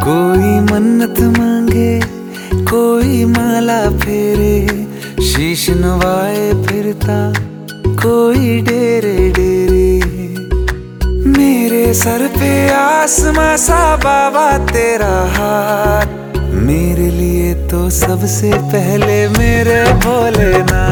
कोई मन्नत मांगे, कोई माला फेरे, शीश नवाए फिरता कोई डेरे डेरे। मेरे सर पे आसमां सा बाबा तेरा हाथ, मेरे लिए तो सबसे पहले मेरे भोलेनाथ।